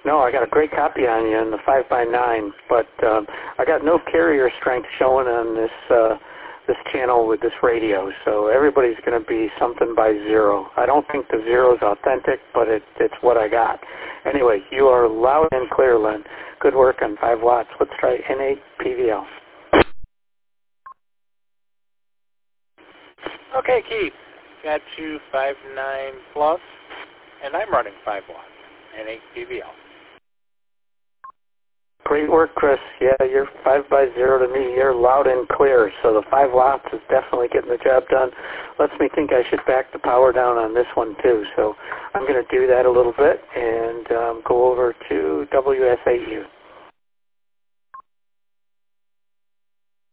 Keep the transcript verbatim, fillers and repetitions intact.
No, I got a great copy on you in the five by nine, but um, I got no carrier strength showing on this uh, this channel with this radio, so everybody's going to be something by zero. I don't think the zero is authentic, but it, it's what I got. Anyway, you are loud and clear, Len. Good work on five watts. Let's try N eight P V L. Okay, Keith, got you five nine plus, and I'm running five watts, N eight P V L. Great work, Chris. Yeah, you're five by zero to me. You're loud and clear, so the five watts is definitely getting the job done. Lets me think I should back the power down on this one too, so I'm going to do that a little bit and um, go over to W S A U.